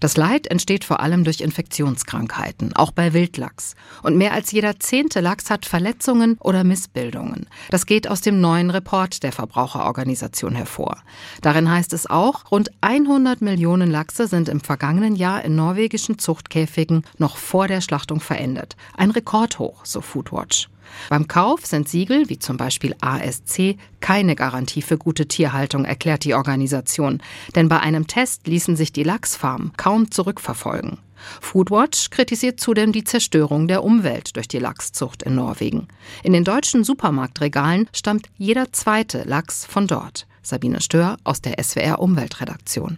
Das Leid entsteht vor allem durch Infektionskrankheiten, auch bei Wildlachs. Und mehr als jeder 10. Lachs hat Verletzungen oder Missbildungen. Das geht aus dem neuen Report der Verbraucherorganisation hervor. Darin heißt es auch, rund 100 Millionen Lachse sind im vergangenen Jahr in norwegischen Zuchtkäfigen noch vor der Schlachtung verendet. Ein Rekordhoch, so Foodwatch. Beim Kauf sind Siegel, wie zum Beispiel ASC, keine Garantie für gute Tierhaltung, erklärt die Organisation. Denn bei einem Test ließen sich die Lachsfarmen kaum zurückverfolgen. Foodwatch kritisiert zudem die Zerstörung der Umwelt durch die Lachszucht in Norwegen. In den deutschen Supermarktregalen stammt jeder zweite Lachs von dort. Sabine Stör aus der SWR Umweltredaktion.